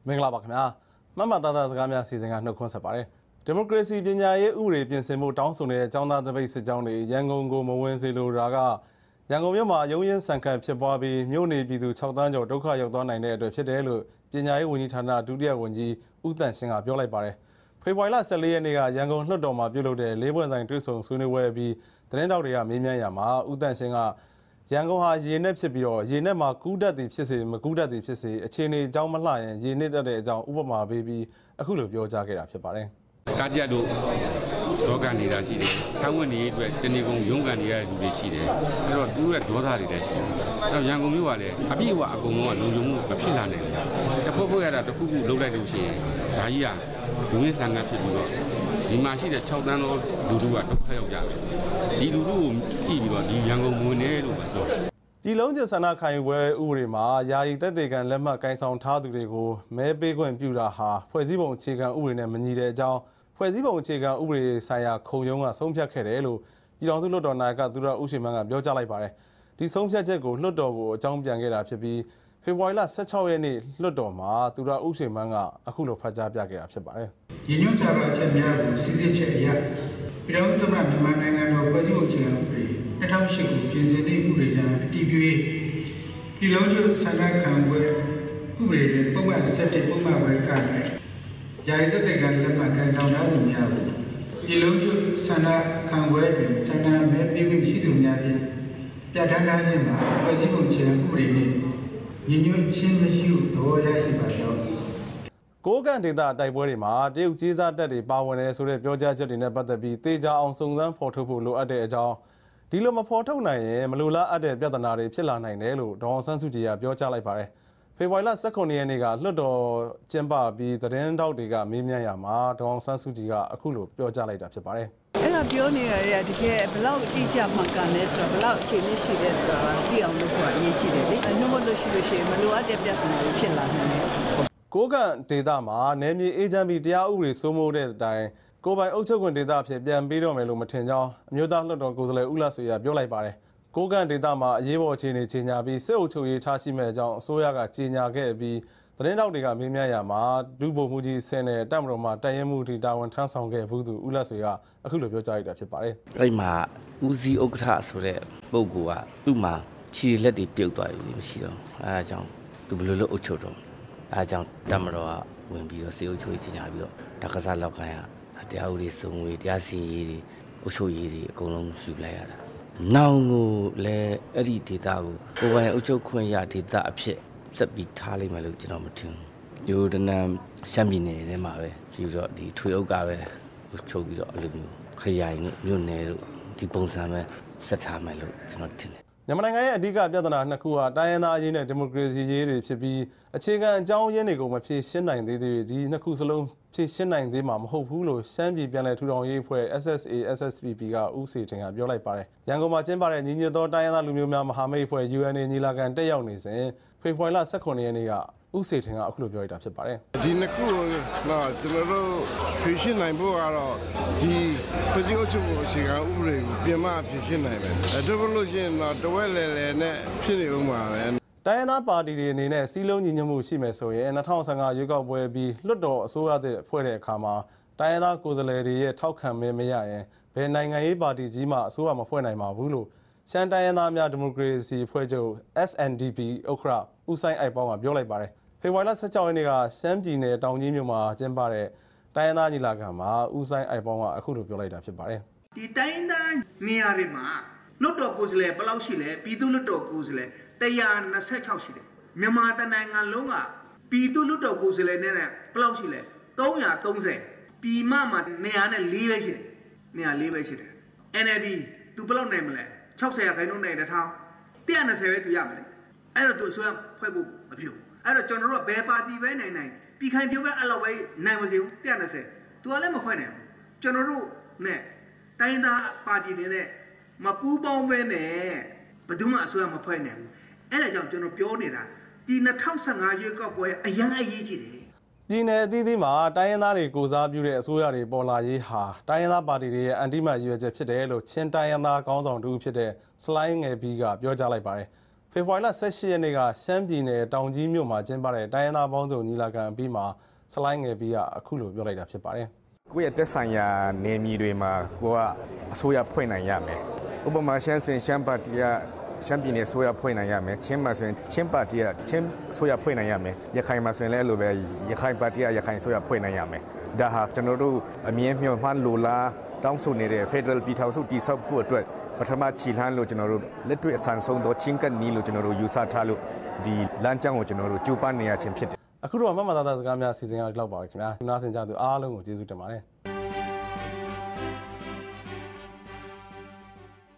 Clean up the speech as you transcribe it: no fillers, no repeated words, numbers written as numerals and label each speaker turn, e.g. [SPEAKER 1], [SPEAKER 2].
[SPEAKER 1] မင်္ဂလာပါခင်ဗျာမမသားသားစကားများစီစဉ်ကနှုတ်ခွန်းဆက်ပါတယ်ဒီမိုကရေစီပညာရေးဥပဒေပြင်ဆင်မှုတောင်းဆိုနေတဲ့ចောင်းသားတပိတ်စစ်ကြောင်းတွေရန်ကုန်ကိုမဝင်စေလိုတာကရန်ကုန်မြို့မှာရုံးရင်းဆန်ခတ်ဖြစ်ပွားပြီးမြို့နေပြည်သူ6တန်းကျော်ဒုက္ခရောက်သွားနိုင်တဲ့အတွက်ဖြစ်တယ်လို့ပညာရေးဝန်ကြီးဌာနဒုတိယဝန်ကြီးဦးတန့်ရှင်းကပြောလိုက်ပါတယ်ဖေဖော်ဝါရီလ14ရက်နေ့ကရန်ကုန်လွှတ်တော်မှာပြုလုပ်တဲ့၄ဘွဲ့ဆိုင်တွေ့ဆုံဆွေးနွေးပွဲပြီးသတင်းတောက်တွေကမေးမြန်းရမှာဦးတန့်ရှင်းကရန်ကုန်ဟာရေနက်ဖြစ်ပြီးတော့ရေနက်မှာကူးတက်သည်ဖြစ်စေမကူးတက်သည်ဖြစ်စေအခြေအနေအကြောင်းမလှရင်ရေနစ်တတ်တဲ့အကြောင်းဥပမာပေးပြီးအခုလိုပြောကြားခဲ့တာဖြစ်ပါတယ်
[SPEAKER 2] ။ကားကြက်တို့ဒေါကန်နေတာရှိတယ်။ဆောင်းဝင်နေအတွက်တနေကုန်ရုံးကန်နေရတဲ့လူတွေရှိတယ်။အဲ့တော့သူတို့ရဲ့ဒေါသတွေလည်းရှိတယ်။အဲ့တော့ရန်ကုန်မြို့ကလည်းအပြည့်အဝအကုန်လုံးကလုံခြုံမှုမဖြစ်လာနိုင်ဘူး။တစ်ခုခုရတာတစ်ခုခုလုံးလိုက်လို့ရှိရင်ဒါကြီးကလူရင်းဆန်ကဖြစ်ပြီးတော့ဒီမှာရှိတဲ့6တန်းသောလူထုကဒုက္ခရောက်ကြတယ်။ဒီလူထုကိုကြည့်ပြီးတော့ဒီရန်ကုန်မဝင်နဲ့လို့ပြောတယ်
[SPEAKER 1] ဒီလုံးကျဆန္ဒခံယူပွဲဥပဒေမှာယာယီသက်သေခံလက်မှတ်ကိုင်ဆောင်ထားသူတွေကိုမဲပေးခွင့်ပြုတာဟာဖွဲ့စည်းပုံအခြေခံဥပဒေနဲ့မညီတဲ့အကြောင်းဖွဲ့စည်းပုံအခြေခံဥပဒေဆိုင်ရာခုံရုံးကဆုံးဖြတ်ခဲ့တယ်လို့ပြည်ထောင်စုလွှတ်တော်နာယကသူရဦးရှိမန်းကပြောကြားလိုက်ပါတယ်ဒီဆုံးဖြတ်ချက်ကိုလွှတ်တော်ကိုအကြောင်းပြန်ခဲ့တာဖြစ်ပြီးဖေဖော်ဝါရီလ16ရက်နေ့လွှတ်တော်မှာသူရဦးရှိမန်းကအခုလိုဖတ်ကြားပြခဲ့တာဖြစ်ပါတယ်
[SPEAKER 3] ရည်ညွှန်းစာပါချက်များကိုစစ်စစ်ချက်အရပြည်ထောင်စုသမ္မတမြန်မာနိုင်ငံတော်ဖွဲ့စည်းပုံအခြေခံဥပဒေ2008ကိုပြင်ဆင်သည့်ဥပဒေကြောင့်အတည်ပြု၍ဒီလုံးကျဆန္ဒခံပွဲဥပဒေတွင်ပုံမှန်7ပုံမှန်ဝယ်ကနဲ့ယာယီသက်သေခံလက်မှတ်ကိုင်ဆောင်ထားသူများကိုဒီလုံးကျဆန္ဒခံပွဲတွင်ဆန္ဒမဲပေးခွင့်ရှိသူများဖြင့်ပြဋ္ဌာန်းထားခြင်းမှာဖွဲ့စည်းပုံအခြေခံဥပဒေနှင့်ညီညွတ်ခြင်းမရှိဟုသဘောရရှိပါသော
[SPEAKER 1] ကိုးကန့်ဒေသတိုက်ပွဲတွေမှာတရုတ်ကြီးစားတပ်တွေပါဝင်နေဆိုတဲ့ပြောကြားချက်တွေနဲ့ပတ်သက်ပြီးတေချာအောင်စုံစမ်းဖော်ထုတ်ဖို့လိုအပ်တဲ့အကြောင်းဒီလိုမဖော်ထုတ်နိုင်ရင်မလိုလားအပ်တဲ့ပြဿနာတွေဖြစ်လာနိုင်တယ်လို့ဒေါအောင်ဆန်းစုကြည်ကပြောကြားလိုက်ပါတယ်ဖေဖော်ဝါရီလ18ရက်နေ့ကလွှတ်တော်ကျင်းပပြီးသတင်းတောက်တွေကမေးမြန်းရမှာဒေါအောင်ဆန်းစုကြည်ကအခုလိုပြောကြားလိုက်တာဖြစ်ပါတယ်
[SPEAKER 4] အဲ့ဒါပြောနေရတဲ့တကယ်ဘလောက်အတိအကျမှန်ကန်လဲဆိုတော့ဘလောက်အခြေအနေရှိလဲဆိုတာသိအောင်လုပ်ဖို့အရေးကြီးတယ်လေနှုတ်မလို့ရှိလို့ရှိရင်မလိုအပ်တဲ့ပြဿနာတွေဖြစ်လာနိုင်တယ်
[SPEAKER 1] ကိုးကန့်ဒေသမှာနယ်မြေအေဂျင့်ပြီးတရားဥပဒေစိုးမိုးတဲ့အတိုင်းကိုပိုင်အုပ်ချုပ်ခွင့်ဒေသအဖြစ်ပြန်ပေးတော့မယ်လို့မထင်ကြောင်းအမျိုးသားလွှတ်တော်ကိုယ်စားလှယ်ဦးလဆွေကပြောလိုက်ပါတယ်။ကိုးကန့်ဒေသမှာအရေးပေါ်အခြေအနေကြီးညာပြီးစစ်အုပ်ချုပ်ရေးထားရှိမဲ့အကြောင်းအစိုးရကကြီးညာခဲ့ပြီးသတင်းတောက်တွေကမေးမြန်းရမှာဒုဗိုလ်မှူးကြီးဆင်းနဲ့တပ်မတော်မှာတိုင်ရင်မှုတီတာဝန်ထမ်းဆောင်ခဲ့ဘူးသူဦးလဆွေကအခုလိုပြောကြားလိုက်တာဖြစ်ပါတယ်
[SPEAKER 5] ။အဲ့မှာဦးစီးဥက္ကဋ္ဌဆိုတဲ့ပုဂ္ဂိုလ်ကသူ့မှာခြေလက်တွေပြုတ်သွားပြီမရှိတော့အဲဒါကြောင့်သူဘယ်လိုလုပ်အုပ်ချုပ်တော့အဲဒါကြောင့်တပ်မတော်ကဝင်ပြီးတော့စစ်အုပ်ချုပ်ရေးကြီးညာပြီးတော့တက္ကသလောက်ခိုင်းရတရားဥပဒေစုံဝေးတရားစီရင်ရေးအုပ်ချုပ်ရေးတွေအကုန်လုံးယူလိုက်ရတာ။နောင်ကိုလည်းအဲ့ဒီဒေတာကိုပိုင်အုပ်ချုပ်ခွင့်ရဒေတာအဖြစ်ဆက်ပြီးထားလိုက်မှလို့ကျွန်တော်မထင်ဘူး။ယူဒနမ်ရှမ်းပြည်နယ်ထဲမှာပဲပြီးတော့ဒီထွေအုပ်ကပဲချုပ်ပြီးတော့အဲ့လိုမျိုးခရိုင်မြို့နယ်တို့ဒီပုံစံပဲဆက်ထားမယ်လို့ကျွန်တော်ထင်တယ်
[SPEAKER 1] မြန်မာနိုင်ငံရဲ့အဓိကပြဿနာနှစ်ခုဟာတိုင်းရင်းသားအရေးနဲ့ဒီမိုကရေစီရေးတွေဖြစ်ပြီးအခြေခံအကြောင်းရင်းတွေကိုမဖြေရှင်းနိုင်သေးသေးဒီနှစ်ခုစလုံးဖြေရှင်းနိုင်သေးမှာမဟုတ်ဘူးလို့ရှမ်းပြည်ပြည်နယ်ထူထောင်ရေးအဖွဲ့ SSA SSPP ကဦးစီထင်ကပြောလိုက်ပါတယ်။ရန်ကုန်မှာကျင်းပတဲ့ညီညွတ်သောတိုင်းရင်းသားလူမျိုးများမဟာမိတ်အဖွဲ့ UNA ညီလာခံတက်ရောက်နေစဉ်ဖေဖော်ဝါရီလ18ရက်နေ့ကဦးစီထင်ကအခုလိုပြောလိုက်တာဖြစ်ပါတယ်
[SPEAKER 6] ။ဒီနှစ်ခုတော့ကျွန်တော်တို့ဖြေရှင်းနိုင်ဖို့ကတော့ဒီဖွဲ့စည်းအုပ်ချုပ်ပုံအခြေခံဥပဒေကိုပြင်မှဖြေရှင်းနိုင်မယ်။ဒါပေမဲ့လို့ရှိရင်တော့တဝက်လဲလဲနဲ့ဖြစ်နေဦးမှာပဲ
[SPEAKER 1] ။တိုင်းရင်းသားပါတီတွေအနေနဲ့စီးလုံးညီညွတ်မှုရှိမယ်ဆိုရင်2015ရွေးကောက်ပွဲပြီးလွှတ်တော်အစိုးရသစ်ဖွဲ့တဲ့အခါမှာတိုင်းရင်းသားကိုယ်စားလှယ်တွေရဲ့ထောက်ခံမဲမရရင်ဘယ်နိုင်ငံရေးပါတီကြီးမှအစိုးရမဖွဲ့နိုင်ပါဘူးလို့ရှမ်းတိုင်းရင်းသားများဒီမိုကရေစီအဖွဲ့ချုပ် SNDP ဥက္ကဋ္ဌဦးဆိုင်အိုက်ပေါင်းကပြောလိုက်ပါတယ်။ဖေဖော်ဝါရီလ16ရက်နေ့ကရှမ်းပြည်နယ်တောင်ကြီးမြို့မှာကျင်းပတဲ့တိုင်းရင်းသားညီလာခံမှာဦးဆိုင်အိုက်ပေါင်းကအခုလိုပြောလိုက်တာဖြစ်ပါတယ်
[SPEAKER 3] ။ဒီတိုင်းရင်းသားနေရာတွေမှာလွှတ်တော်ကိုယ်စားလှယ်ဘယ်လောက်ရှိလဲပြည်သူ့လွှတ်တော်ကိုယ်စားလှယ်126ရှိတယ်မြန်မာတနိုင်ငံလုံးကပြည်သူ့လွှတ်တော်ကိုယ်စားလှယ်နဲ့ဘယ်လောက်ရှိလဲ330ပြည်မမှာ104ပဲရှိတယ်104ပဲရှိတယ် NLD သူဘယ်လောက်နိုင်မလဲ60ရာခိုင်နှုန်းနိုင်တဲ့ထောင်120ပဲသူရမယ်လေအဲ့တော့သူဆိုရင်ဖွဲ့ဖို့မဖြစ်ဘူးအဲ့တော့ကျွန်တော်တို့ကဘယ်ပါတီပဲနိုင်ပြည်ခိုင်ပြိုးပဲအဲ့လောက်ပဲနိုင်မစီဘူး120သူကလည်းမဖွဲ့နိုင်ဘူးကျွန်တော်တို့နဲ့တိုင်းသားပါတီတွေနဲ့မပူးပေါင်းပဲနဲ့ဘယ်သူမှအစိုးရမဖွဲ့နိုင်ဘူးအဲ့ဒါကြောင့်ကျွန်တော်ပြောနေတာဒီ2015ရွေးကောက်ပွဲအရင်အရေးကြီးတယ်
[SPEAKER 1] ပြည်နယ်အသီးသီးမှာတိုင်းရင်းသားတွေကိုစားပြုတဲ့အစိုးရတွေပေါ်လာရေးဟာတိုင်းရင်းသားပါတီတွေရဲ့အန်တီမတ်ရွေးချက်ဖြစ်တယ်လို့ချင်းတိုင်းရင်းသားခေါင်းဆောင်တူဖြစ်တဲ့စလိုင်းငယ်ဘီကပြောကြားလိုက်ပါတယ်ဖေဖော်ဝါရီလ18ရက်နေ့ကရှမ်းပြည်နယ်တောင်ကြီးမြို့မှာကျင်းပတဲ့တိုင်းရင်းသားပေါင်းစုံညီလာခံအပြီးမှာစလိုင်းငယ်ပြီးအခုလိုပြောလိုက်တာဖြစ်ပါတယ်
[SPEAKER 7] ကိုယ့်ရဲ့သက်ဆိုင်ရာနေမြေတွေမှာကိုကအစိုးရဖွဲ့နိုင်ရမယ်ဥပမာရှမ်းပြည်နယ်ဆိုရဖွဲ့နိုင်ရမယ်ချင်းမှာဆိုရင်ချင်းပါတီကချင်းဆိုရဖွဲ့နိုင်ရမယ်ရခိုင်မှာဆိုရင်လည်းအဲ့လိုပဲရခိုင်ပါတီကရခိုင်ဆိုရဖွဲ့နိုင်ရမယ်ဒါဟာကျွန်တော်တို့အမြင်မျှော်မှန်းလိုလားတောင်းဆိုနေတဲ့ Federal ပြည်ထောင်စုတည်ဆောက်ဖို့အတွက်ပထမခြေလှမ်းလို့ကျွန်တော်တို့လက်တွေ့အဆန်ဆုံးသောချင်းကပ်နီးလို့ကျွန်တော်တို့ယူဆထားလို့ဒီလမ်းကြောင်းကိုကျွန်တော်တို့ကြိုးပမ်းနေရခြင်းဖြစ်တယ်
[SPEAKER 1] အခုတော့မမသားသားစကားများစီစဉ်ရအောင်လောက်ပါခင်ဗျာနားဆင်ကြသူအားလုံးကိုကျေးဇူးတင်ပါတယ်